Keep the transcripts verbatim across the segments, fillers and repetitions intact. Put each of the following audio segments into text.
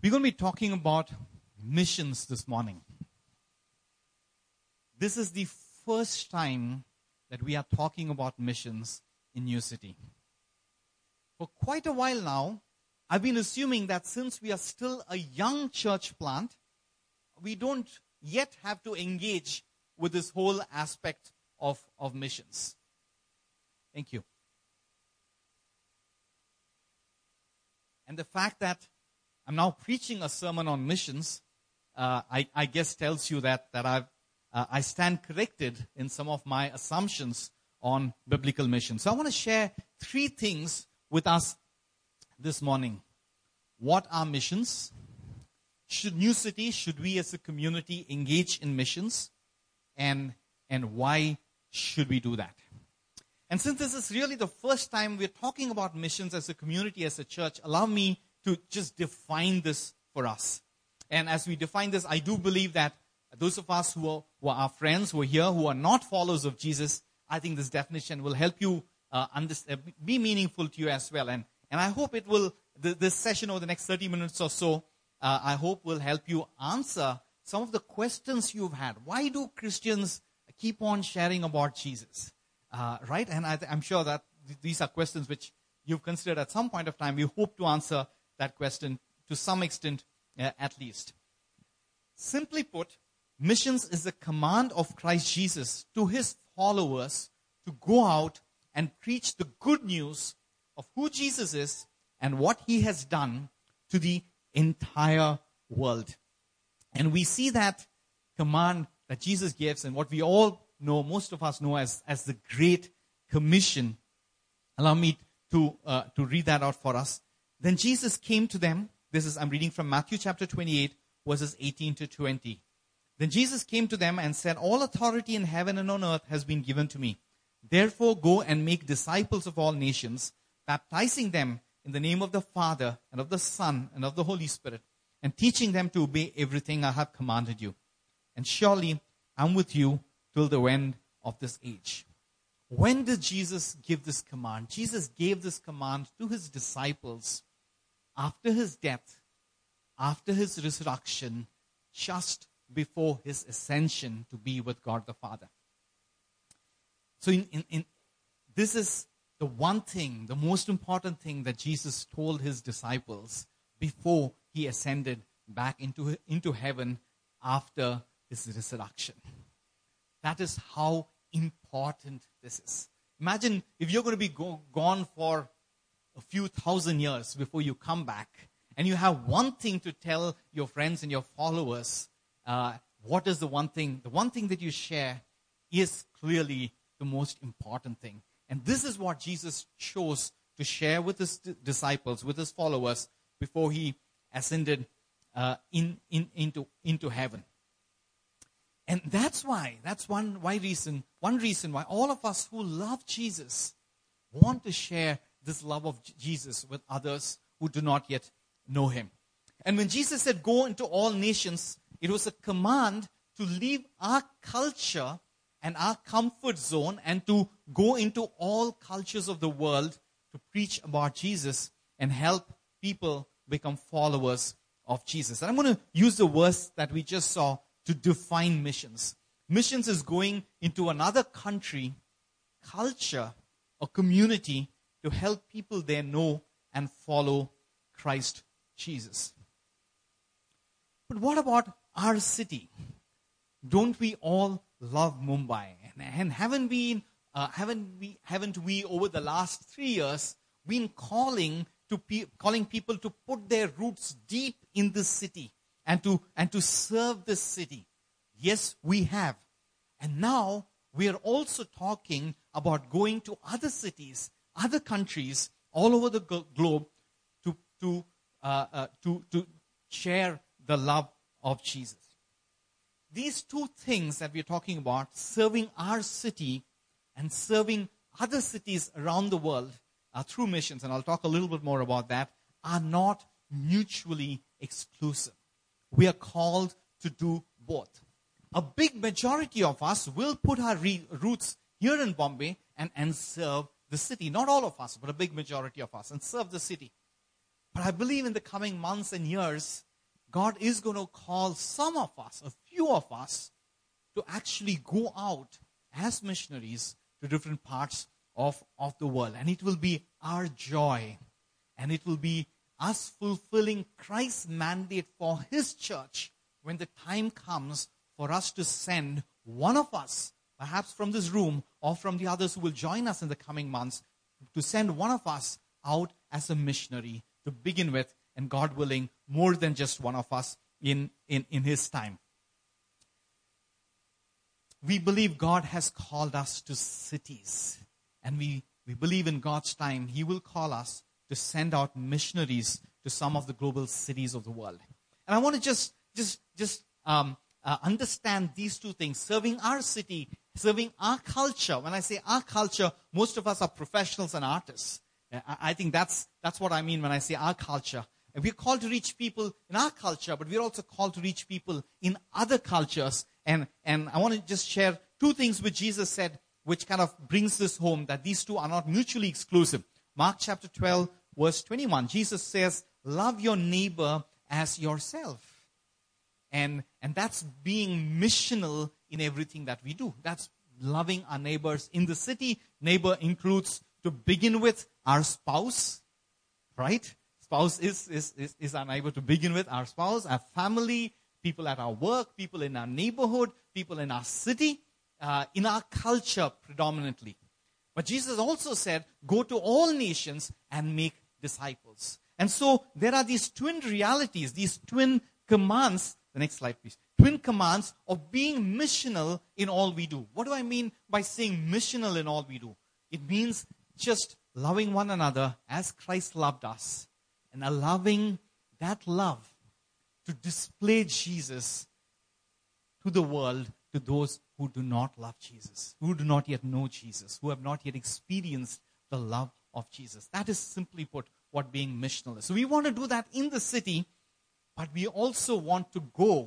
We're going to be talking about missions this morning. This is the first time that we are talking about missions in New City. For quite a while now, I've been assuming that since we are still a young church plant, we don't yet have to engage with this whole aspect of, of missions. Thank you. And the fact that I'm now preaching a sermon on missions, uh, I, I guess tells you that, that I've, uh, I stand corrected in some of my assumptions on biblical missions. So I want to share three things with us this morning. What are missions? Should New City, should we as a community engage in missions? And, and why should we do that? And since this is really the first time we're talking about missions as a community, as a church, allow me to just define this for us. And as we define this, I do believe that those of us who are, who are our friends, who are here, who are not followers of Jesus, I think this definition will help you uh, understand, be meaningful to you as well. And, and I hope it will, the, this session over the next thirty minutes or so, uh, I hope will help you answer some of the questions you've had. Why do Christians keep on sharing about Jesus? Uh, right? And I th- I'm sure that th- these are questions which you've considered at some point of time. We hope to answer that question to some extent, uh, at least. Simply put, missions is the command of Christ Jesus to his followers to go out and preach the good news of who Jesus is and what he has done to the entire world. And we see that command that Jesus gives and what we all know, most of us know as, as the Great Commission. Allow me to, uh, to read that out for us. Then Jesus came to them. This is, I'm reading from Matthew chapter twenty-eight, verses eighteen to twenty. Then Jesus came to them and said, all authority in heaven and on earth has been given to me. Therefore go and make disciples of all nations, baptizing them in the name of the Father and of the Son and of the Holy Spirit, and teaching them to obey everything I have commanded you. And surely I'm with you till the end of this age. When did Jesus give this command? Jesus gave this command to his disciples after his death, after his resurrection, just before his ascension to be with God the Father. So in, in, in, this is the one thing, the most important thing that Jesus told his disciples before he ascended back into, into heaven after his resurrection. That is how important this is. Imagine if you're going to be go, gone for a few thousand years before you come back, and you have one thing to tell your friends and your followers. Uh, what is the one thing? The one thing that you share is clearly the most important thing. And this is what Jesus chose to share with his disciples, with his followers, before he ascended uh, in, in, into, into heaven. And that's why, that's one why reason, one reason why all of us who love Jesus want to share this love of Jesus with others who do not yet know him. And when Jesus said, go into all nations, it was a command to leave our culture and our comfort zone and to go into all cultures of the world to preach about Jesus and help people become followers of Jesus. And I'm going to use the verse that we just saw to define missions. Missions is going into another country, culture, or community to help people there know and follow Christ Jesus. But what about our city? Don't we all love Mumbai? And, and haven't we, uh, haven't we, haven't we over the last three years been calling to pe- calling people to put their roots deep in this city and to and to serve this city? Yes, we have. And now we are also talking about going to other cities, other countries all over the globe to to uh, uh, to to share the love of Jesus. These two things that we're talking about, serving our city and serving other cities around the world uh, through missions, and I'll talk a little bit more about that, are not mutually exclusive. We are called to do both. A big majority of us will put our re- roots here in Bombay and, and serve the city. Not all of us, but a big majority of us, and serve the city. But I believe in the coming months and years, God is going to call some of us, a few of us, to actually go out as missionaries to different parts of, of the world. And it will be our joy. And it will be us fulfilling Christ's mandate for his church when the time comes for us to send one of us, perhaps from this room or from the others who will join us in the coming months, to send one of us out as a missionary to begin with, and God willing, more than just one of us in, in, in his time. We believe God has called us to cities, and we, we believe in God's time he will call us to send out missionaries to some of the global cities of the world. And I want to just just just um, uh, understand these two things: serving our city, serving our culture. When I say our culture, most of us are professionals and artists. I, I think that's that's what I mean when I say our culture. And we're called to reach people in our culture, but we're also called to reach people in other cultures. And and I want to just share two things which Jesus said, which kind of brings this home, that these two are not mutually exclusive. Mark chapter twelve, verse twenty-one, Jesus says, love your neighbor as yourself. And, and that's being missional in everything that we do. That's loving our neighbors in the city. Neighbor includes, to begin with, our spouse, right? Spouse is, is, is, is our neighbor to begin with, our spouse, our family, people at our work, people in our neighborhood, people in our city, uh, in our culture predominantly. But Jesus also said, go to all nations and make disciples. And so there are these twin realities, these twin commands. The next slide, please. Twin commands of being missional in all we do. What do I mean by saying missional in all we do? It means just loving one another as Christ loved us, and allowing that love to display Jesus to the world, to those who do not love Jesus, who do not yet know Jesus, who have not yet experienced the love of Jesus. That is, simply put, what being missional is. So we want to do that in the city, but we also want to go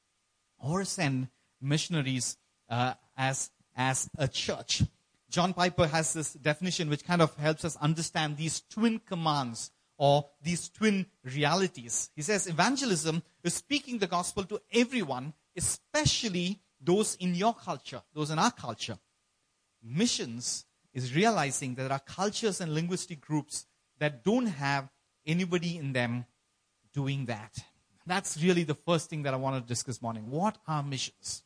or send missionaries uh, as, as a church. John Piper has this definition which kind of helps us understand these twin commands or these twin realities. He says evangelism is speaking the gospel to everyone, especially those in your culture, those in our culture. Missions is realizing that there are cultures and linguistic groups that don't have anybody in them doing that. That's really the first thing that I want to discuss this morning. What are missions?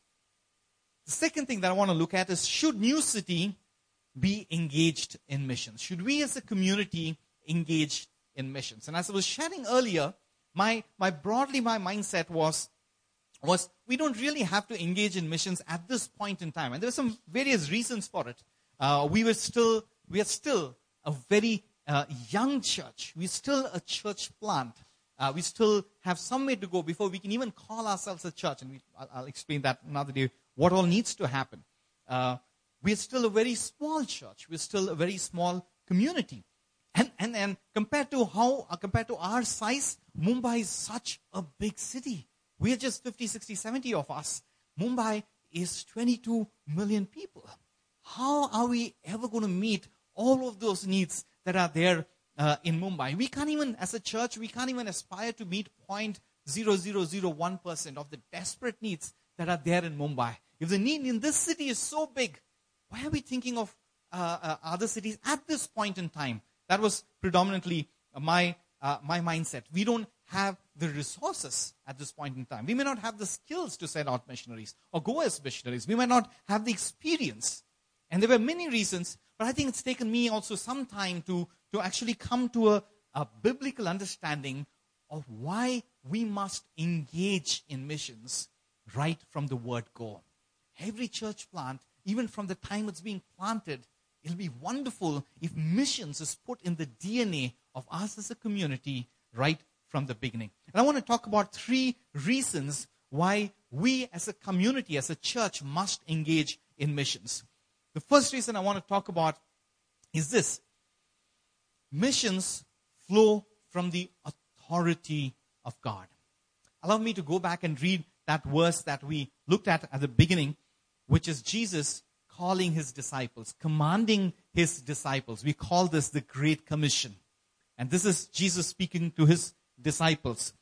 The second thing that I want to look at is, should New City be engaged in missions? Should we as a community engage in missions? And as I was sharing earlier, my, my broadly my mindset was, was we don't really have to engage in missions at this point in time. And there are some various reasons for it. Uh, we were still, we are still a very uh, young church. We're still a church plant. Uh, we still have some way to go before we can even call ourselves a church. And we, I'll, I'll explain that another day, what all needs to happen. Uh, we're still a very small church. We're still a very small community. And, and, and compared to how, uh, compared to our size, Mumbai is such a big city. We're just fifty, sixty, seventy of us. Mumbai is twenty-two million people. How are we ever going to meet all of those needs that are there uh, in Mumbai? We can't even, as a church, we can't even aspire to meet zero point zero zero zero one percent of the desperate needs that are there in Mumbai. If the need in this city is so big, why are we thinking of uh, uh, other cities at this point in time? That was predominantly uh, my uh, my mindset. We don't have the resources at this point in time. We may not have the skills to send out missionaries or go as missionaries. We might not have the experience. And there were many reasons, but I think it's taken me also some time to, to actually come to a, a biblical understanding of why we must engage in missions right from the word go. Every church plant, even from the time it's being planted, it'll be wonderful if missions is put in the D N A of us as a community right from the beginning. And I want to talk about three reasons why we as a community, as a church, must engage in missions. The first reason I want to talk about is this. Missions flow from the authority of God. Allow me to go back and read that verse that we looked at at the beginning, which is Jesus calling his disciples, commanding his disciples. We call this the Great Commission. And this is Jesus speaking to his disciples.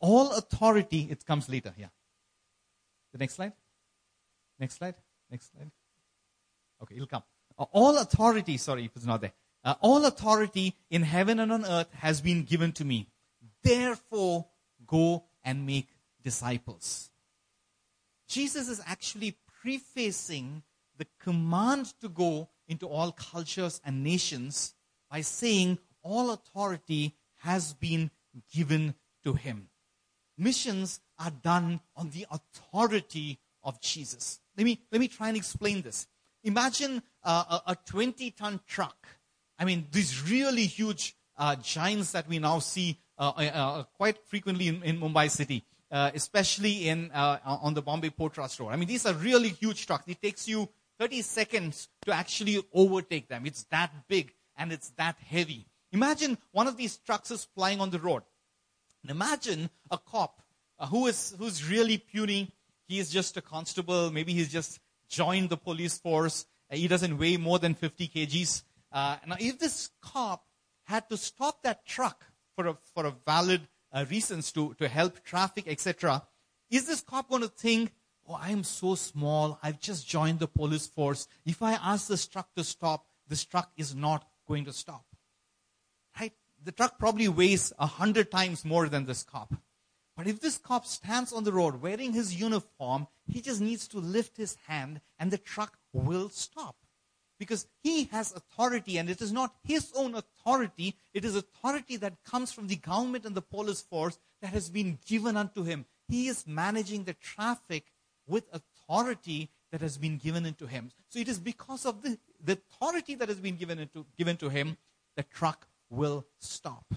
all authority, it comes later, yeah. The next slide. Next slide. Next slide. Okay, it'll come. Uh, all authority, sorry if it's not there. Uh, all authority in heaven and on earth has been given to me. Therefore, go and make disciples. Jesus is actually prefacing the command to go into all cultures and nations by saying all authority has been given to him. Missions are done on the authority of Jesus. Let me, let me try and explain this. Imagine uh, a twenty-ton truck. I mean, these really huge uh, giants that we now see uh, uh, quite frequently in, in Mumbai city, uh, especially in uh, on the Bombay Port Trust Road. I mean, these are really huge trucks. It takes you thirty seconds to actually overtake them. It's that big and it's that heavy. Imagine one of these trucks is flying on the road. And imagine a cop uh, who is who's really puny. He is just a constable. Maybe he's just joined the police force. Uh, he doesn't weigh more than fifty kilograms. Uh, now, if this cop had to stop that truck for a for a valid uh, reasons to, to help traffic, et cetera, is this cop going to think, oh, I am so small. I've just joined the police force. If I ask this truck to stop, this truck is not going to stop. Right? The truck probably weighs a hundred times more than this cop. But if this cop stands on the road wearing his uniform, he just needs to lift his hand and the truck will stop. Because he has authority, and it is not his own authority. It is authority that comes from the government and the police force that has been given unto him. He is managing the traffic with authority that has been given into him. So it is because of the, the authority that has been given, into, given to him, the truck will stop.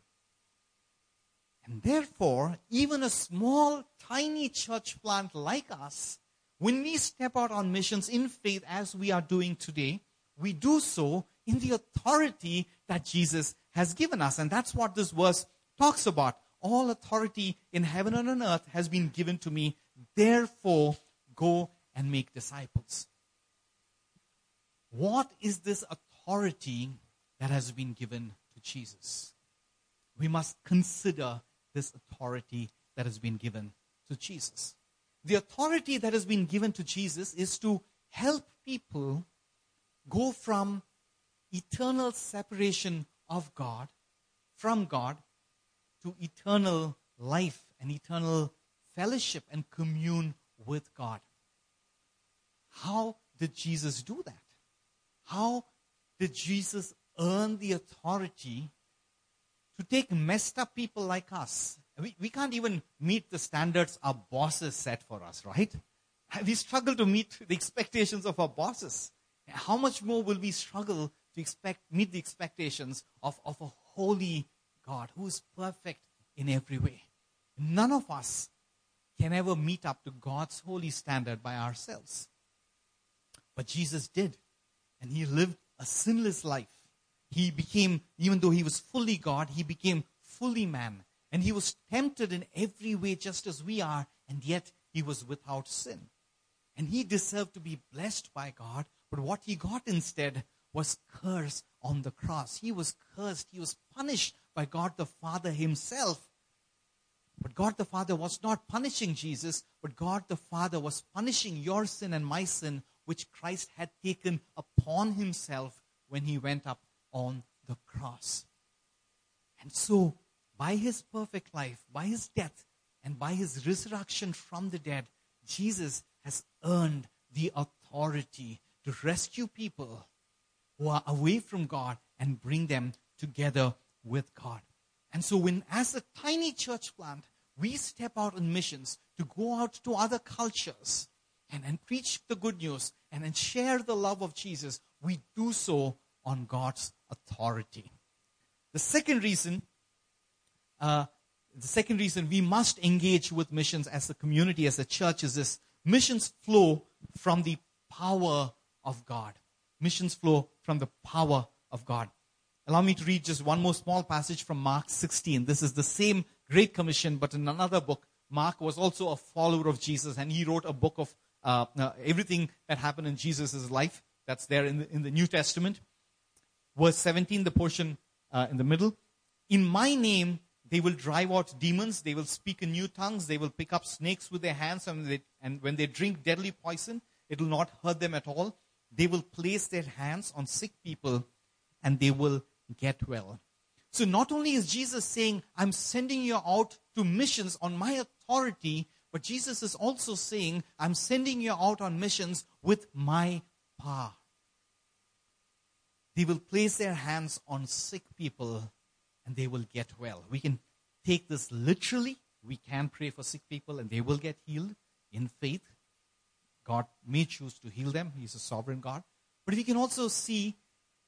And therefore, even a small, tiny church plant like us, when we step out on missions in faith as we are doing today, we do so in the authority that Jesus has given us. And that's what this verse talks about. All authority in heaven and on earth has been given to me. Therefore, go and make disciples. What is this authority that has been given to Jesus? We must consider this authority that has been given to Jesus. The authority that has been given to Jesus is to help people go from eternal separation of God, from God, to eternal life and eternal fellowship and commune with God. How did Jesus do that? How did Jesus earn the authority to take messed up people like us? We, we can't even meet the standards our bosses set for us, right? We struggle to meet the expectations of our bosses. How much more will we struggle to expect meet the expectations of, of a holy God who is perfect in every way? None of us can ever meet up to God's holy standard by ourselves. But Jesus did. And he lived a sinless life. He became, even though he was fully God, he became fully man. And he was tempted in every way just as we are, and yet he was without sin. And he deserved to be blessed by God, but what he got instead was curse on the cross. He was cursed. He was punished by God the Father himself. But God the Father was not punishing Jesus, but God the Father was punishing your sin and my sin, which Christ had taken upon himself when he went up on the cross. And so, by his perfect life, by his death, and by his resurrection from the dead, Jesus has earned the authority to rescue people who are away from God and bring them together with God. And so when, as a tiny church plant, we step out on missions to go out to other cultures and, and preach the good news and, and share the love of Jesus, we do so on God's authority. The second reason Uh, the second reason we must engage with missions as a community, as a church, is this: missions flow from the power of God. Missions flow from the power of God. Allow me to read just one more small passage from Mark sixteen. This is the same Great Commission, but in another book. Mark was also a follower of Jesus, and he wrote a book of uh, uh, everything that happened in Jesus' life. That's there in the, in the New Testament. Verse seventeen, the portion uh, in the middle. In my name, They will drive out demons. They will speak in new tongues. They will pick up snakes with their hands. And, they, and when they drink deadly poison, it will not hurt them at all. They will place their hands on sick people and they will get well. So not only is Jesus saying, I'm sending you out to missions on my authority, but Jesus is also saying, I'm sending you out on missions with my power. They will place their hands on sick people and they will get well. We can take this literally. We can pray for sick people and they will get healed in faith. God may choose to heal them. He's a sovereign God. But we can also see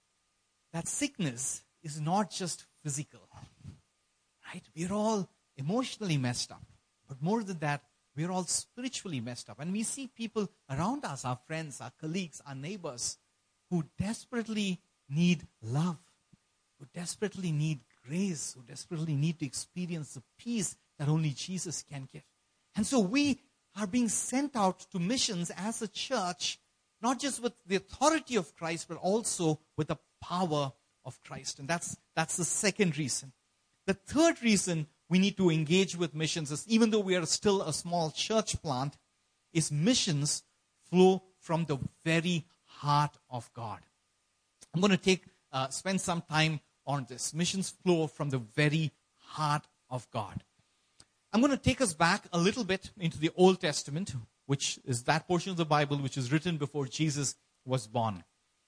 that sickness is not just physical. Right? We're all emotionally messed up. But more than that, we're all spiritually messed up. And we see people around us, our friends, our colleagues, our neighbors, who desperately need love, who desperately need grace, who desperately need to experience the peace that only Jesus can give. And so we are being sent out to missions as a church, not just with the authority of Christ, but also with the power of Christ. And that's, that's the second reason. The third reason we need to engage with missions is, even though we are still a small church plant, is missions flow from the very heart of God. I'm going to take uh, spend some time on this. Missions flow from the very heart of God. I'm going to take us back a little bit into the Old Testament, which is that portion of the Bible which is written before Jesus was born.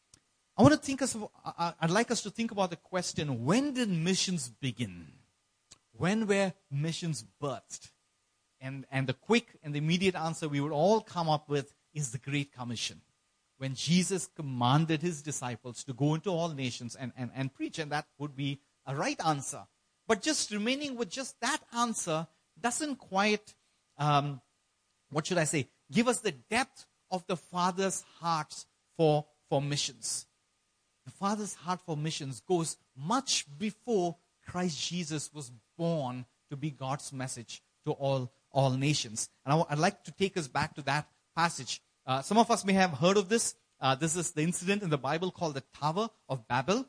I want to think us. I'd like us to think about the question: when did missions begin? When were missions birthed? And and the quick and the immediate answer we would all come up with is the Great Commission, when Jesus commanded his disciples to go into all nations and, and, and preach, and that would be a right answer. But just remaining with just that answer doesn't quite, um, what should I say, give us the depth of the Father's heart for, for missions. The Father's heart for missions goes much before Christ Jesus was born to be God's message to all, all nations. And I, I'd like to take us back to that passage. Uh, some of us may have heard of this. Uh, this is the incident in the Bible called the Tower of Babel.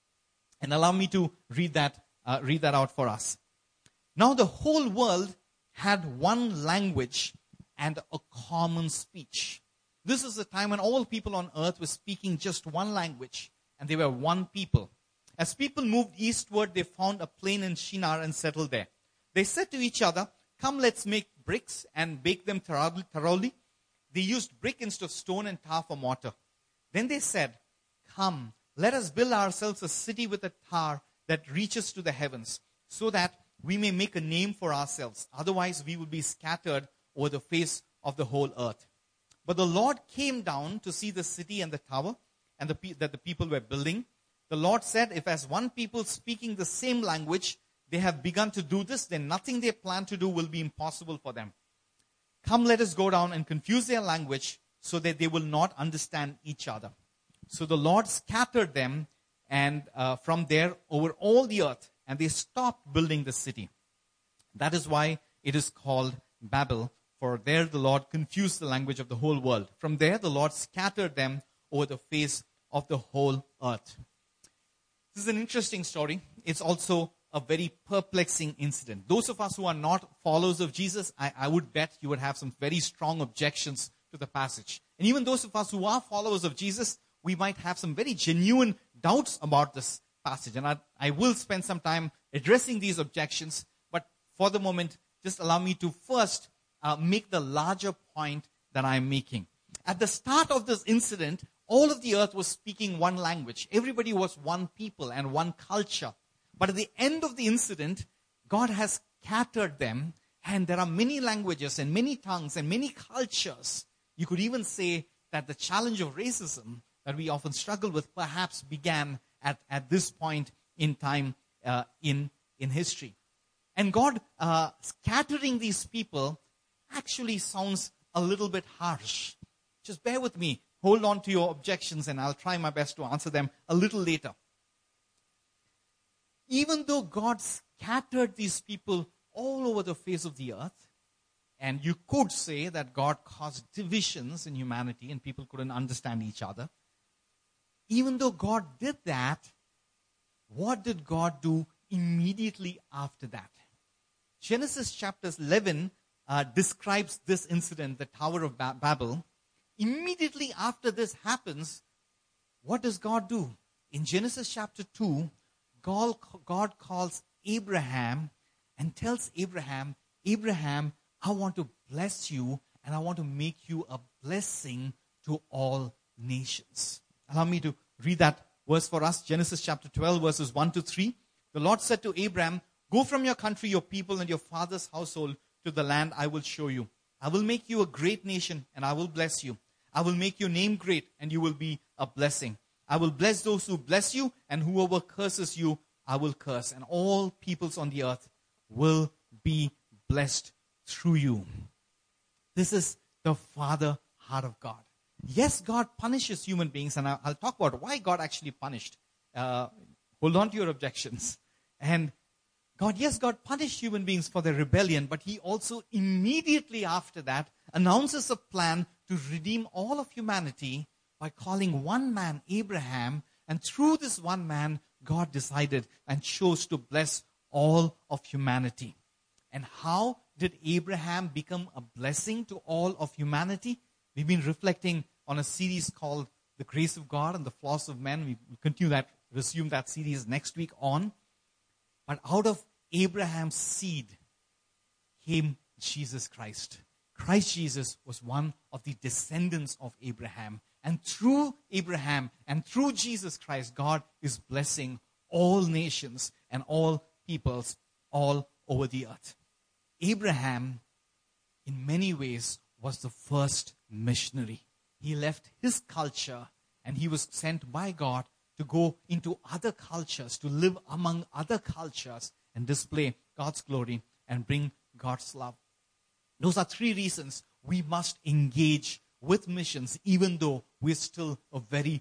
And allow me to read that, uh, read that out for us. Now the whole world had one language and a common speech. This is the time when all people on earth were speaking just one language, and they were one people. As people moved eastward, they found a plain in Shinar and settled there. They said to each other, "Come, let's make bricks and bake them thoroughly." They used brick instead of stone and tar for mortar. Then they said, "Come, let us build ourselves a city with a tower that reaches to the heavens, so that we may make a name for ourselves. Otherwise, we will be scattered over the face of the whole earth." But the Lord came down to see the city and the tower and the pe- that the people were building. The Lord said, "If as one people speaking the same language, they have begun to do this, then nothing they plan to do will be impossible for them. Come, let us go down and confuse their language so that they will not understand each other." So the Lord scattered them and uh, from there over all the earth, and they stopped building the city. That is why it is called Babel, for there the Lord confused the language of the whole world. From there the Lord scattered them over the face of the whole earth. This is an interesting story. It's also a very perplexing incident. Those of us who are not followers of Jesus, I, I would bet you would have some very strong objections to the passage. And even those of us who are followers of Jesus, we might have some very genuine doubts about this passage. And I, I will spend some time addressing these objections. But for the moment, just allow me to first uh, make the larger point that I'm making. At the start of this incident, all of the earth was speaking one language. Everybody was one people and one culture. But at the end of the incident, God has scattered them, and there are many languages and many tongues and many cultures. You could even say that the challenge of racism that we often struggle with perhaps began at, at this point in time uh, in, in history. And God uh, scattering these people actually sounds a little bit harsh. Just bear with me. Hold on to your objections, and I'll try my best to answer them a little later. Even though God scattered these people all over the face of the earth, and you could say that God caused divisions in humanity and people couldn't understand each other, even though God did that, what did God do immediately after that. Genesis chapter eleven uh, describes this incident, the Tower of ba- Babel. Immediately after this happens, what does God do? In Genesis chapter two, God, God calls Abraham and tells Abraham, Abraham, I want to bless you and I want to make you a blessing to all nations. Allow me to read that verse for us. Genesis chapter twelve, verses one to three. The Lord said to Abraham, go from your country, your people, and your father's household to the land I will show you. I will make you a great nation, and I will bless you. I will make your name great, and you will be a blessing. I will bless those who bless you, and whoever curses you, I will curse. And all peoples on the earth will be blessed through you. This is the Father heart of God. Yes, God punishes human beings, and I'll talk about why God actually punished. Uh, hold on to your objections. And God, yes, God punished human beings for their rebellion, but He also immediately after that announces a plan to redeem all of humanity by calling one man, Abraham, and through this one man, God decided and chose to bless all of humanity. And how did Abraham become a blessing to all of humanity? We've been reflecting on a series called The Grace of God and the Flaws of Men. We will continue that, resume that series next week on. But out of Abraham's seed came Jesus Christ. Christ Jesus was one of the descendants of Abraham. And through Abraham and through Jesus Christ, God is blessing all nations and all peoples all over the earth. Abraham, in many ways, was the first missionary. He left his culture and he was sent by God to go into other cultures, to live among other cultures and display God's glory and bring God's love. Those are three reasons we must engage with missions, even though we're still a very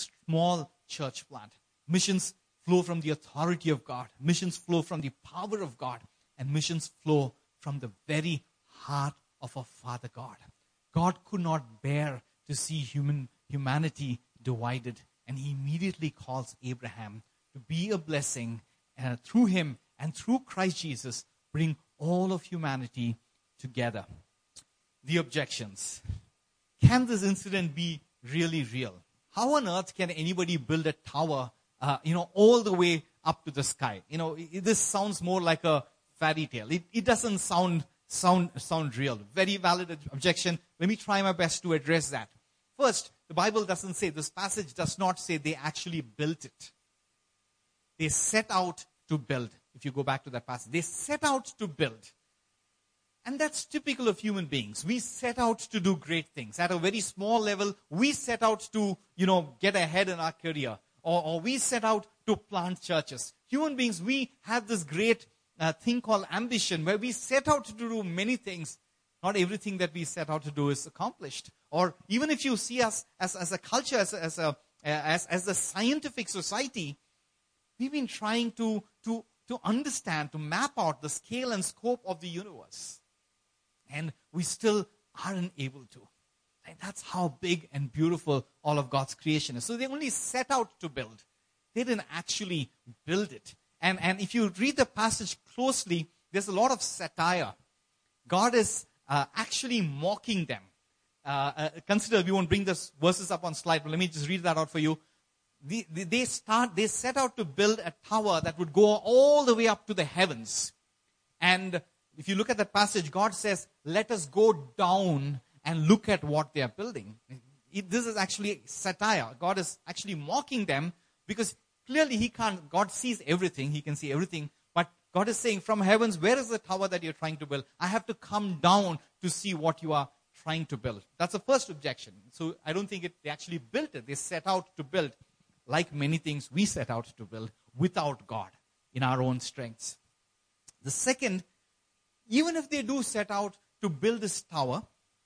small church plant. Missions flow from the authority of God. Missions flow from the power of God. And missions flow from the very heart of our Father God. God could not bear to see human humanity divided. And He immediately calls Abraham to be a blessing. And through him and through Christ Jesus, bring all of humanity together. The objections. Can this incident be really real? How on earth can anybody build a tower, uh, you know, all the way up to the sky? You know, it, this sounds more like a fairy tale. It, it doesn't sound sound sound real. Very valid objection. Let me try my best to address that. First, the Bible doesn't say, this passage does not say they actually built it. They set out to build. If you go back to that passage, they set out to build. And that's typical of human beings. We set out to do great things. At a very small level, we set out to, you know, get ahead in our career. Or, or we set out to plant churches. Human beings, we have this great uh, thing called ambition, where we set out to do many things. Not everything that we set out to do is accomplished. Or even if you see us as, as a culture, as, as, a, as, as a scientific society, we've been trying to, to, to understand, to map out the scale and scope of the universe. And we still aren't able to. And that's how big and beautiful all of God's creation is. So they only set out to build. They didn't actually build it. And, and if you read the passage closely, there's a lot of satire. God is uh, actually mocking them. Uh, uh, consider, we won't bring this verses up on slide, but let me just read that out for you. The, the, they start, they set out to build a tower that would go all the way up to the heavens. And if you look at that passage, God says, let us go down and look at what they are building. It, this is actually satire. God is actually mocking them because clearly He can't, God sees everything. He can see everything. But God is saying, from heavens, where is the tower that you're trying to build? I have to come down to see what you are trying to build. That's the first objection. So I don't think it, they actually built it. They set out to build, like many things we set out to build, without God, in our own strengths. The second, even if they do set out to build this tower,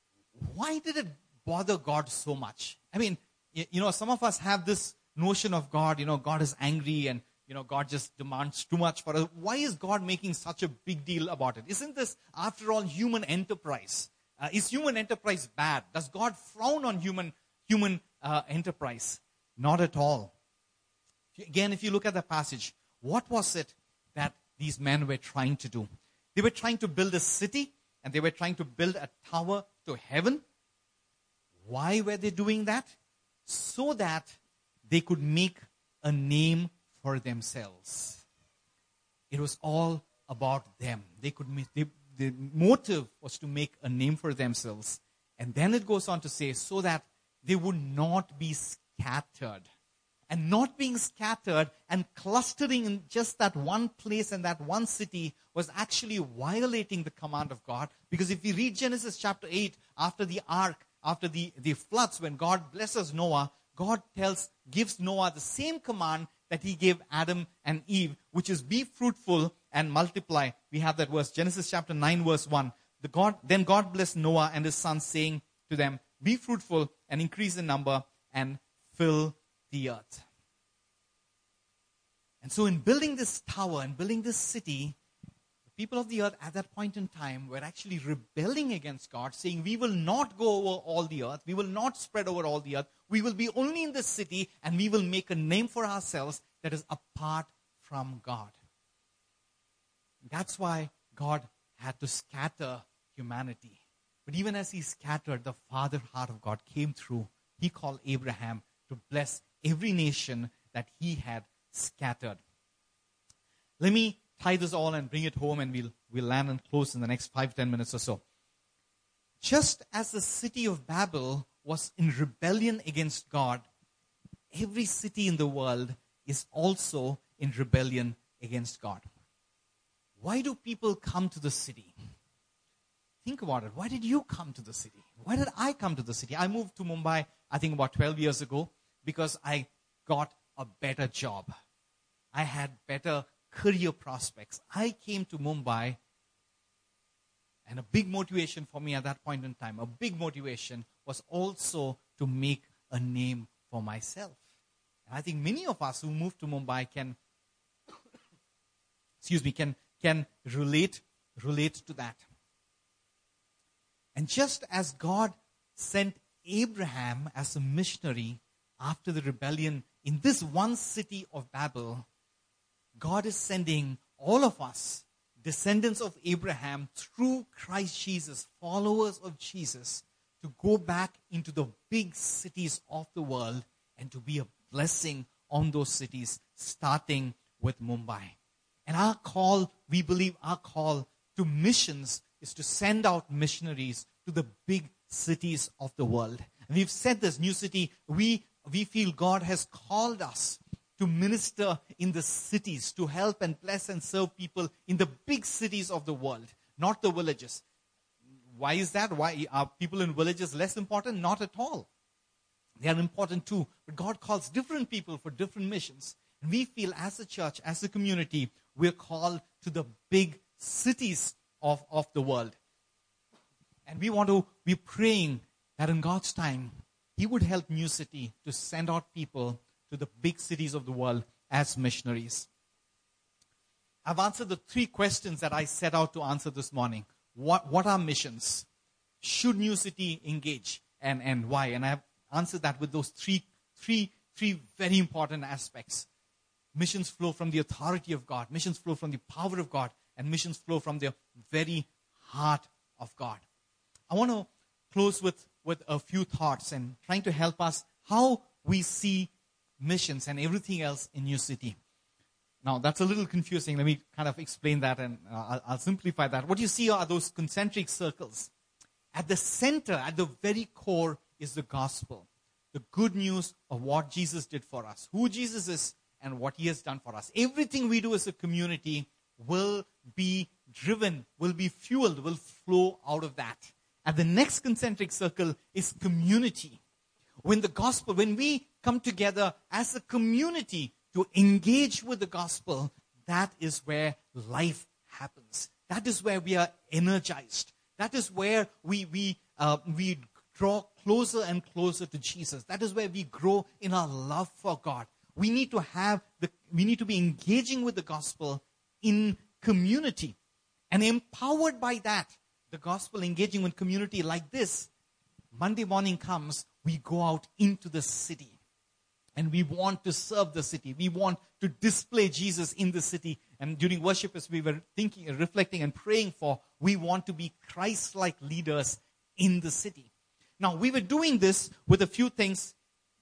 why did it bother God so much? I mean, you know, some of us have this notion of God, you know, God is angry and, you know, God just demands too much for us. Why is God making such a big deal about it? Isn't this, after all, human enterprise? Uh, is human enterprise bad? Does God frown on human human uh, enterprise? Not at all. Again, if you look at the passage, what was it that these men were trying to do. They were trying to build a city, and they were trying to build a tower to heaven. Why were they doing that? So that they could make a name for themselves. It was all about them. They could make, they, the motive was to make a name for themselves. And then it goes on to say, so that they would not be scattered. And not being scattered and clustering in just that one place and that one city was actually violating the command of God. Because if we read Genesis chapter eight, after the ark, after the, the floods, when God blesses Noah, God tells, gives Noah the same command that he gave Adam and Eve, which is be fruitful and multiply. We have that verse, Genesis chapter nine, verse one. The God, then God blessed Noah and his sons, saying to them, be fruitful and increase in number and fill the earth. And so in building this tower and building this city, the people of the earth at that point in time were actually rebelling against God, saying, we will not go over all the earth. We will not spread over all the earth. We will be only in this city, and we will make a name for ourselves that is apart from God. That's why God had to scatter humanity. But even as he scattered, the Father heart of God came through. He called Abraham to bless every nation that he had scattered. Let me tie this all and bring it home, and we'll, we'll land and close in the next five, ten minutes or so. Just as the city of Babel was in rebellion against God, every city in the world is also in rebellion against God. Why do people come to the city? Think about it. Why did you come to the city? Why did I come to the city? I moved to Mumbai, I think about twelve years ago, because I got a better job. I had better career prospects. I came to Mumbai, and a big motivation for me at that point in time, a big motivation was also to make a name for myself. And I think many of us who moved to Mumbai can, excuse me, can, can relate, relate to that. And just as God sent Abraham as a missionary after the rebellion in this one city of Babel, God is sending all of us, descendants of Abraham, through Christ Jesus, followers of Jesus, to go back into the big cities of the world and to be a blessing on those cities, starting with Mumbai. And our call, we believe our call to missions is to send out missionaries to the big cities of the world. And we've said this, New City, we, we feel God has called us to minister in the cities, to help and bless and serve people in the big cities of the world, not the villages. Why is that? Why are people in villages less important? Not at all. They are important too. But God calls different people for different missions. And we feel as a church, as a community, we're called to the big cities of, of the world. And we want to be praying that in God's time, He would help New City to send out people to the big cities of the world as missionaries. I've answered the three questions that I set out to answer this morning. What, what are missions? Should New City engage? And, and why? And I've answered that with those three, three, three very important aspects. Missions flow from the authority of God. Missions flow from the power of God. And missions flow from the very heart of God. I want to close with, with a few thoughts and trying to help us how we see missions and everything else in New City. Now, that's a little confusing. Let me kind of explain that, and uh, I'll, I'll simplify that. What you see are those concentric circles. At the center, at the very core, is the gospel. The good news of what Jesus did for us, who Jesus is, and what He has done for us. Everything we do as a community will be driven, will be fueled, will flow out of that. At the next concentric circle is community. When the gospel, when we come together as a community to engage with the gospel, that is where life happens. That is where we are energized. That is where we we uh, we draw closer and closer to Jesus. That is where we grow in our love for God. We need to have the we need to be engaging with the gospel in community, and empowered by that, the gospel engaging with community like this. Monday morning comes, we go out into the city. And we want to serve the city. We want to display Jesus in the city. And during worship, as we were thinking, reflecting and praying for, we want to be Christ-like leaders in the city. Now, we were doing this with a few things.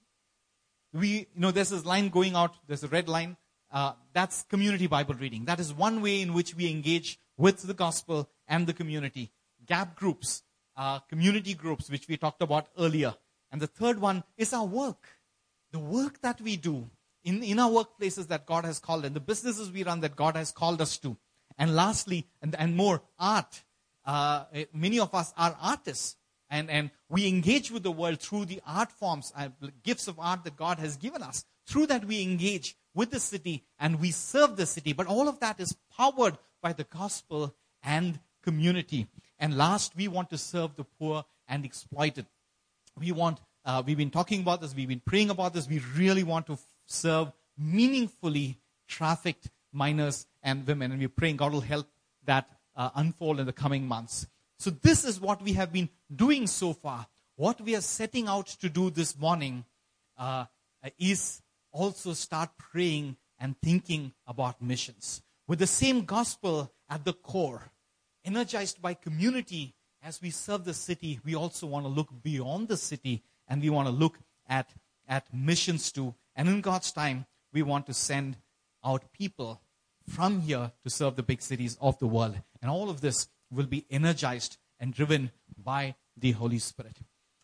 We, you know, there's this line going out. There's a red line. Uh, that's community Bible reading. That is one way in which we engage with the gospel and the community. Gap groups, uh, community groups, which we talked about earlier. And the third one is our work. The work that we do in, in our workplaces that God has called, and the businesses we run that God has called us to. And lastly, and, and more, art. Uh, many of us are artists. And, and we engage with the world through the art forms, uh, gifts of art that God has given us. Through that we engage with the city and we serve the city. But all of that is powered by the gospel and community. And last, we want to serve the poor and exploited. We want, uh, we've been talking about this, we've been praying about this. We really want to f- serve meaningfully trafficked minors and women. And we're praying God will help that uh, unfold in the coming months. So this is what we have been doing so far. What we are setting out to do this morning uh, is also start praying and thinking about missions. With the same gospel at the core, energized by community as we serve the city, we also want to look beyond the city and we want to look at, at missions too. And in God's time, we want to send out people from here to serve the big cities of the world. And all of this will be energized and driven by the Holy Spirit.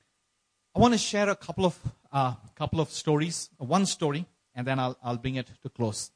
I want to share a couple of uh, couple of stories, one story, and then I'll I'll bring it to close.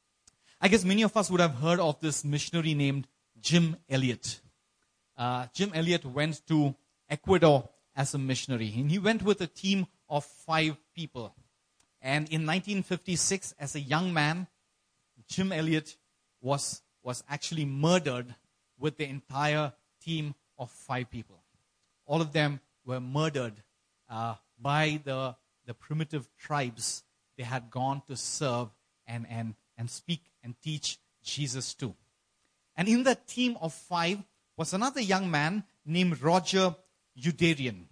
I guess many of us would have heard of this missionary named Jim Elliot. Uh, Jim Elliot went to Ecuador as a missionary, and he went with a team of five people. And in nineteen fifty-six, as a young man, Jim Elliot was was actually murdered with the entire team of five people. All of them were murdered uh, by the, the primitive tribes they had gone to serve and, and, and speak and teach Jesus to. And in that team of five was another young man named Roger Youderian.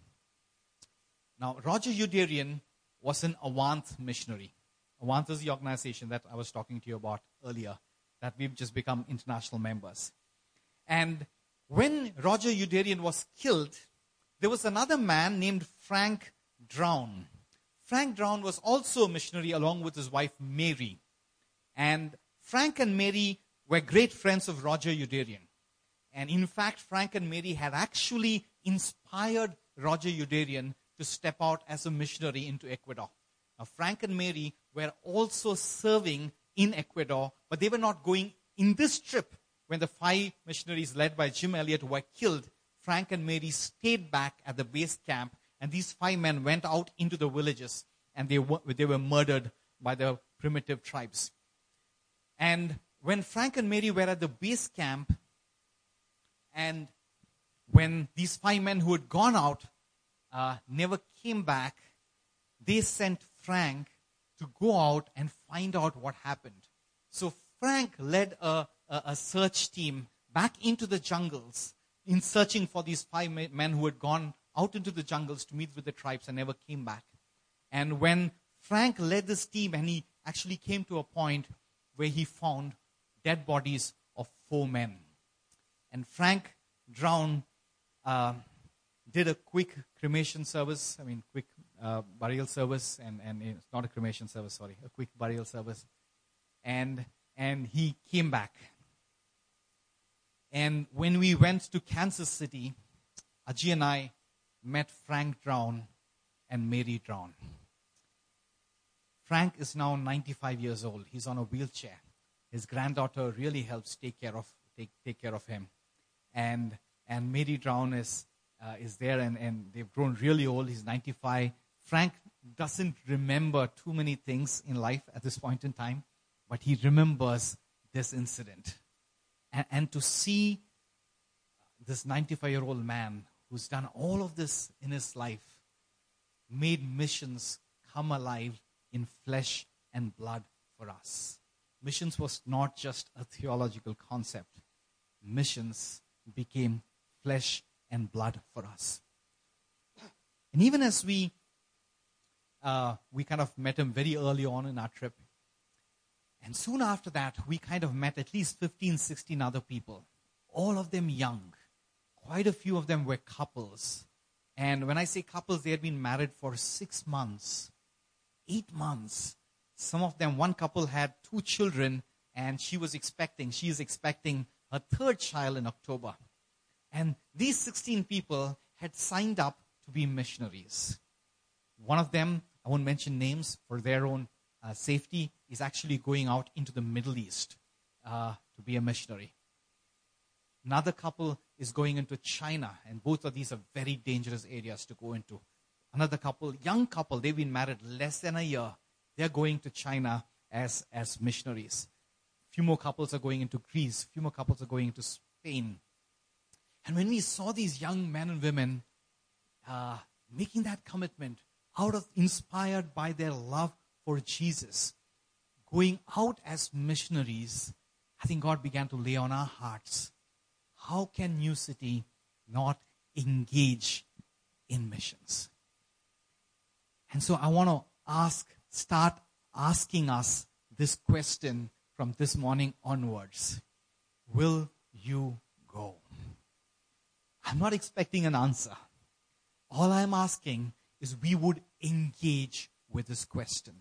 Now, Roger Youderian was an Avant missionary. Avant is the organization that I was talking to you about earlier, that we've just become international members. And when Roger Youderian was killed, there was another man named Frank Drown. Frank Drown was also a missionary along with his wife Mary. And Frank and Mary were great friends of Roger Youderian. And in fact, Frank and Mary had actually inspired Roger Youderian to step out as a missionary into Ecuador. Now, Frank and Mary were also serving in Ecuador, but they were not going in this trip. When the five missionaries led by Jim Elliot were killed, Frank and Mary stayed back at the base camp, and these five men went out into the villages, and they were, they were murdered by the primitive tribes. And when Frank and Mary were at the base camp, and when these five men who had gone out uh, never came back, they sent Frank to go out and find out what happened. So Frank led a a search team back into the jungles in searching for these five men who had gone out into the jungles to meet with the tribes and never came back. And when Frank led this team, and he actually came to a point where he found dead bodies of four men. And Frank Drown uh, did a quick cremation service, I mean, quick uh, burial service, and, and it's not a cremation service, sorry, a quick burial service. And, and he came back. And when we went to Kansas City, Ajay and I met Frank Drown and Mary Drown. Frank is now ninety-five years old. He's on a wheelchair. His granddaughter really helps take care of take, take care of him. And and Mary Drown is uh, is there, and, and they've grown really old. He's ninety-five. Frank doesn't remember too many things in life at this point in time, but he remembers this incident. And, and to see this ninety-five-year-old man who's done all of this in his life, made missions come alive in flesh and blood for us. Missions was not just a theological concept. Missions became flesh and blood for us. And even as we uh, we kind of met him very early on in our trip. And soon after that, we kind of met at least fifteen, sixteen other people, all of them young. Quite a few of them were couples. And when I say couples, they had been married for six months, eight months. Some of them, one couple had two children, and she was expecting, she is expecting her third child in October. And these sixteen people had signed up to be missionaries. One of them, I won't mention names for their own uh, safety, is actually going out into the Middle East uh, to be a missionary. Another couple is going into China, and both of these are very dangerous areas to go into. Another couple, young couple, they've been married less than a year. They're going to China as, as missionaries. A few more couples are going into Greece. A few more couples are going into Spain. And when we saw these young men and women uh, making that commitment, out of inspired by their love for Jesus, going out as missionaries, I think God began to lay on our hearts, how can New City not engage in missions? And so I want to ask, start asking us this question from this morning onwards. Will you go? I'm not expecting an answer. All I'm asking is we would engage with this question.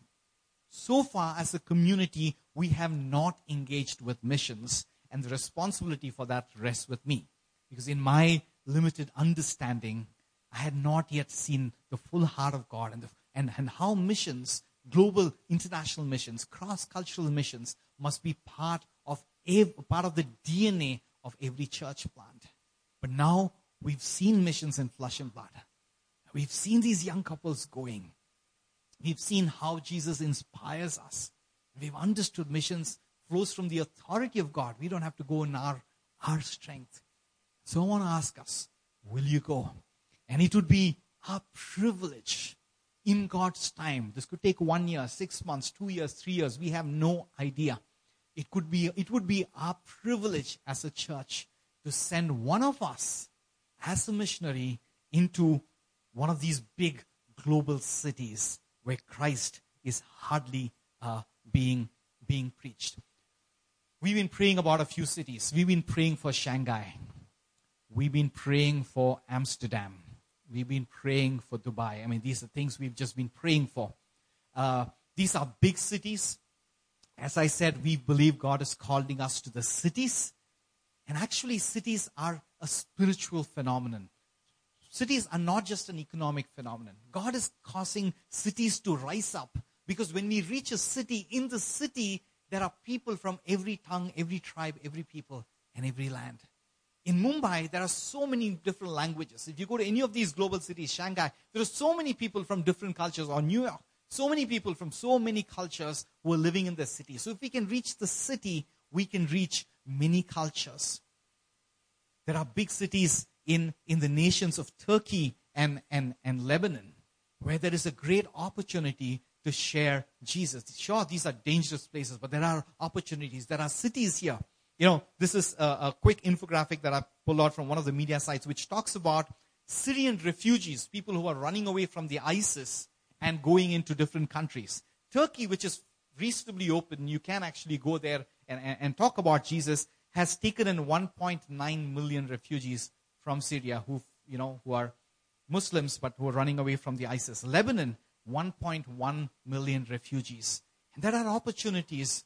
So far, as a community, we have not engaged with missions, and the responsibility for that rests with me. Because in my limited understanding, I had not yet seen the full heart of God and, the, and, and how missions, global international missions, cross-cultural missions, must be part of, ev- part of the D N A of every church plant. But now, we've seen missions in flesh and blood. We've seen these young couples going. We've seen how Jesus inspires us. We've understood missions flows from the authority of God. We don't have to go in our, our strength. So I want to ask us, will you go? And it would be our privilege in God's time. This could take one year, six months, two years, three years. We have no idea. It could be, it would be our privilege as a church to send one of us as a missionary into one of these big global cities where Christ is hardly uh, being, being preached. We've been praying about a few cities. We've been praying for Shanghai. We've been praying for Amsterdam. We've been praying for Dubai. I mean, these are things we've just been praying for. Uh, these are big cities. As I said, we believe God is calling us to the cities. And actually, cities are a spiritual phenomenon. Cities are not just an economic phenomenon. God is causing cities to rise up. Because when we reach a city, in the city, there are people from every tongue, every tribe, every people, and every land. In Mumbai, there are so many different languages. If you go to any of these global cities, Shanghai, there are so many people from different cultures, or New York, so many people from so many cultures who are living in the city. So if we can reach the city, we can reach many cultures. There are big cities in, in the nations of Turkey and, and, and Lebanon, where there is a great opportunity to share Jesus. Sure, these are dangerous places, but there are opportunities. There are cities here. You know, this is a, a quick infographic that I pulled out from one of the media sites, which talks about Syrian refugees, people who are running away from the ISIS and going into different countries. Turkey, which is reasonably open, you can actually go there and, and, and talk about Jesus, has taken in one point nine million refugees from Syria who, you know, who are Muslims but who are running away from the ISIS. Lebanon, one point one million refugees. And there are opportunities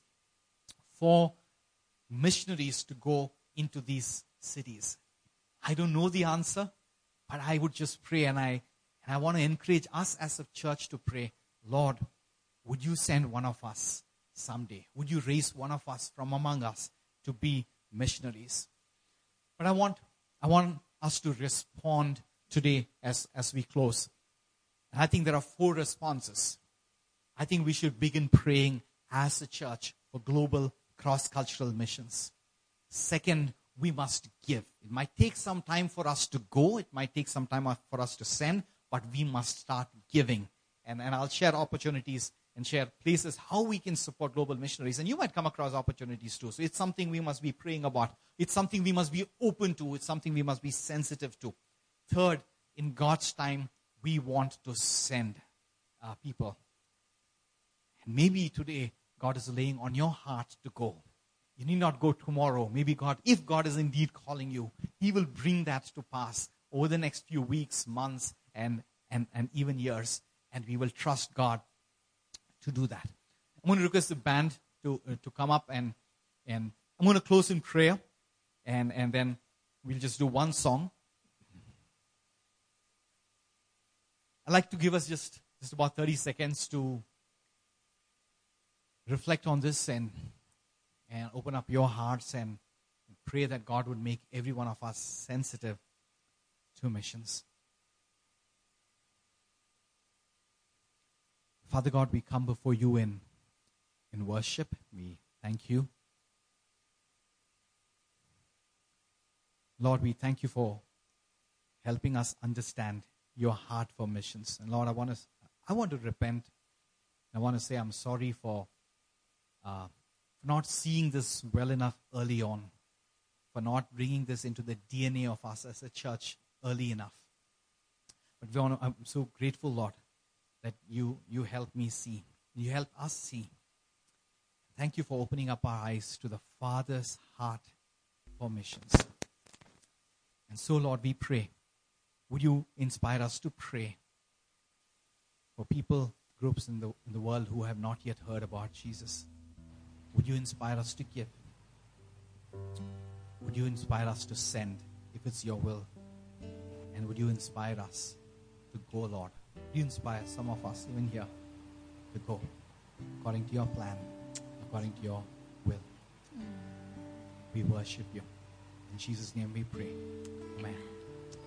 for missionaries to go into these cities. I don't know the answer, but I would just pray, and I and I want to encourage us as a church to pray, Lord, would you send one of us someday? Would you raise one of us from among us to be missionaries? But I want I want us to respond today as, as we close. And I think there are four responses. I think we should begin praying as a church for global cross-cultural missions. Second, we must give. It might take some time for us to go. It might take some time for us to send, but we must start giving. And, and I'll share opportunities and share places how we can support global missionaries. And you might come across opportunities too. So it's something we must be praying about. It's something we must be open to. It's something we must be sensitive to. Third, in God's time, we want to send. uh, people. And maybe today, God is laying on your heart to go. You need not go tomorrow. Maybe God, if God is indeed calling you, He will bring that to pass over the next few weeks, months, and, and, and even years. And we will trust God to do that. I'm going to request the band to uh, to come up, and and I'm going to close in prayer, and, and then we'll just do one song. I'd like to give us just, just about thirty seconds to reflect on this and and open up your hearts and pray that God would make every one of us sensitive to missions. Father God, we come before you in, in worship. We thank you. Lord, we thank you for helping us understand your heart for missions. And Lord, I want to, I want to repent. I want to say I'm sorry for uh, not seeing this well enough early on, for not bringing this into the D N A of us as a church early enough. But we want to, I'm so grateful, Lord, that you you help me see. You help us see. Thank you for opening up our eyes to the Father's heart for missions. And so, Lord, we pray. Would you inspire us to pray for people, groups in the in the world who have not yet heard about Jesus? Would you inspire us to give? Would you inspire us to send, if it's your will? And would you inspire us to go, Lord? Would you inspire some of us, even here, to go according to your plan, according to your will? We worship you. In Jesus' name we pray. Amen.